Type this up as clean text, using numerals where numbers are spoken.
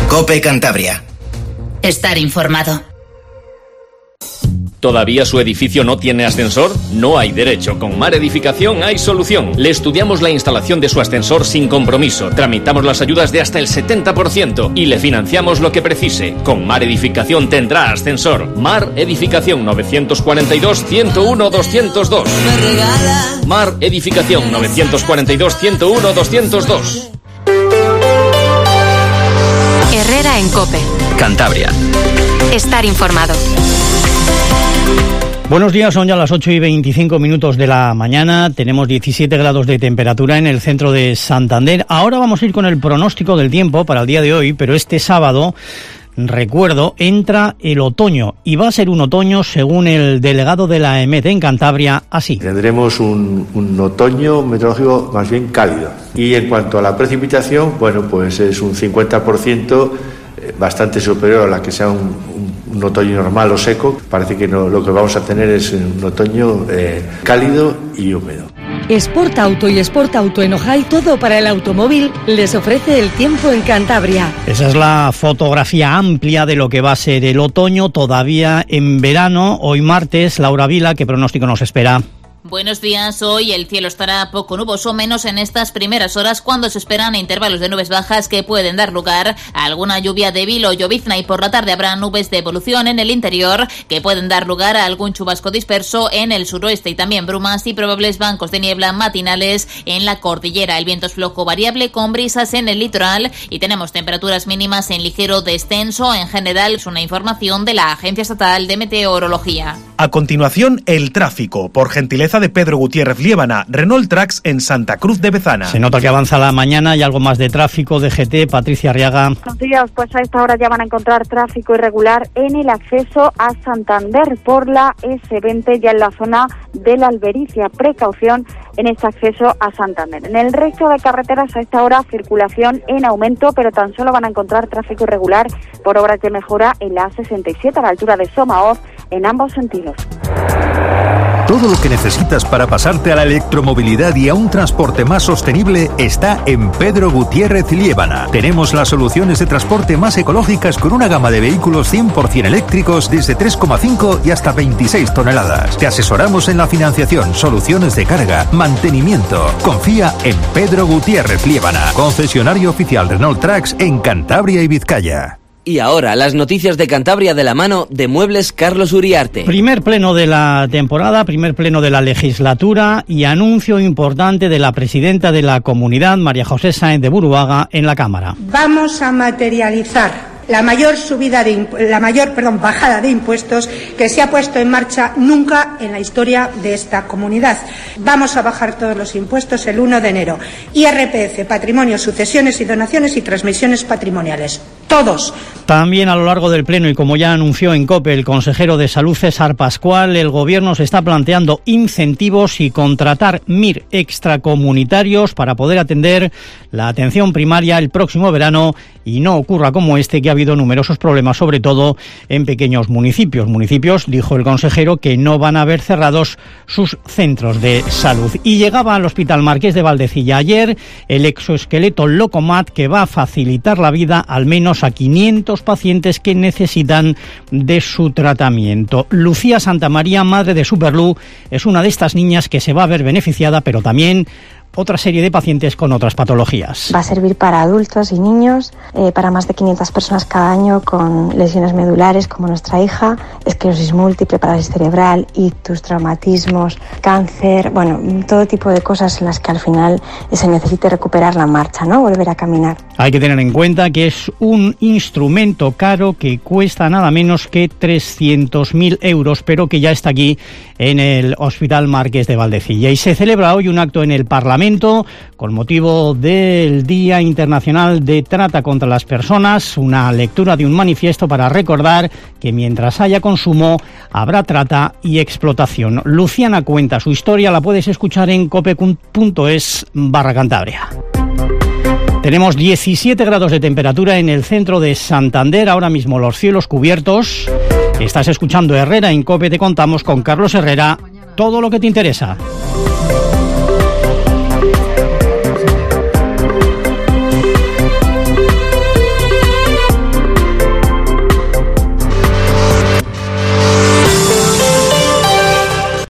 COPE Cantabria. Estar informado. ¿Todavía su edificio no tiene ascensor? No hay derecho. Con Mar Edificación hay solución. Le estudiamos la instalación de su ascensor sin compromiso. Tramitamos las ayudas de hasta el 70% y le financiamos lo que precise. Con Mar Edificación tendrá ascensor. Mar Edificación 942-101-202. Mar Edificación 942-101-202. Herrera en COPE. Cantabria. Estar informado. Buenos días, son ya las 8:25 de la mañana, tenemos 17 grados de temperatura en el centro de Santander. Ahora vamos a ir con el pronóstico del tiempo para el día de hoy, pero este sábado, recuerdo, entra el otoño y va a ser un otoño, según el delegado de la EMET en Cantabria, así. Tendremos un otoño meteorológico más bien cálido. Y en cuanto a la precipitación, bueno, pues es un 50%, bastante superior a la que sea un otoño normal o seco. Parece que no, lo que vamos a tener es un otoño cálido y húmedo. Sport Auto y Sport Auto en Ojai, todo para el automóvil, les ofrece el tiempo en Cantabria. Esa es la fotografía amplia de lo que va a ser el otoño todavía en verano. Hoy martes, Laura Vila, ¿qué pronóstico nos espera? Buenos días. Hoy el cielo estará poco nuboso, menos en estas primeras horas, cuando se esperan intervalos de nubes bajas que pueden dar lugar a alguna lluvia débil o llovizna, y por la tarde habrá nubes de evolución en el interior que pueden dar lugar a algún chubasco disperso en el suroeste, y también brumas y probables bancos de niebla matinales en la cordillera. El viento es flojo variable con brisas en el litoral y tenemos temperaturas mínimas en ligero descenso. En general, es una información de la Agencia Estatal de Meteorología. A continuación, el tráfico, por gentileza de Pedro Gutiérrez Liébana, Renault Trax en Santa Cruz de Bezana. Se nota que avanza la mañana y algo más de tráfico. DGT, Patricia Arriaga. Buenos días, pues a esta hora ya van a encontrar tráfico irregular en el acceso a Santander por la S20, ya en la zona de la Albericia. Precaución en este acceso a Santander. En el resto de carreteras a esta hora circulación en aumento, pero tan solo van a encontrar tráfico irregular por obras de mejora en la A67 a la altura de Somaoz en ambos sentidos. Todo lo que necesitas para pasarte a la electromovilidad y a un transporte más sostenible está en Pedro Gutiérrez Liébana. Tenemos las soluciones de transporte más ecológicas con una gama de vehículos 100% eléctricos desde 3,5 y hasta 26 toneladas. Te asesoramos en la financiación, soluciones de carga, mantenimiento. Confía en Pedro Gutiérrez Liébana, concesionario oficial Renault Trax en Cantabria y Vizcaya. Y ahora, las noticias de Cantabria de la mano de Muebles Carlos Uriarte. Primer pleno de la temporada, primer pleno de la legislatura y anuncio importante de la presidenta de la comunidad, María José Sáenz de Buruaga, en la Cámara. Vamos a materializar la mayor bajada de impuestos que se ha puesto en marcha nunca en la historia de esta comunidad. Vamos a bajar todos los impuestos el 1 de enero. IRPF, patrimonio, sucesiones y donaciones y transmisiones patrimoniales. Todos. También a lo largo del pleno, y como ya anunció en COPE el consejero de Salud César Pascual, el Gobierno se está planteando incentivos y contratar MIR extracomunitarios para poder atender la atención primaria el próximo verano y no ocurra como este, que ha habido numerosos problemas, sobre todo en pequeños municipios. Municipios, dijo el consejero, que no van a ver cerrados sus centros de salud. Y llegaba al Hospital Marqués de Valdecilla ayer el exoesqueleto Locomat, que va a facilitar la vida al menos a 500 pacientes que necesitan de su tratamiento. Lucía Santamaría, madre de Superlú, es una de estas niñas que se va a ver beneficiada, pero también otra serie de pacientes con otras patologías. Va a servir para adultos y niños, para más de 500 personas cada año con lesiones medulares, como nuestra hija, esclerosis múltiple, parálisis cerebral, ictus, traumatismos, cáncer, todo tipo de cosas en las que al final se necesite recuperar la marcha, ¿no? Volver a caminar. Hay que tener en cuenta que es un instrumento caro que cuesta nada menos que 300.000 euros, pero que ya está aquí en el Hospital Marqués de Valdecilla. Y se celebra hoy un acto en el Parlamento con motivo del Día Internacional de Trata contra las Personas, una lectura de un manifiesto para recordar que mientras haya consumo habrá trata y explotación. Luciana cuenta su historia, la puedes escuchar en cope.es/Cantabria. Tenemos 17 grados de temperatura en el centro de Santander, ahora mismo los cielos cubiertos. Estás escuchando Herrera en COPE, te contamos con Carlos Herrera todo lo que te interesa.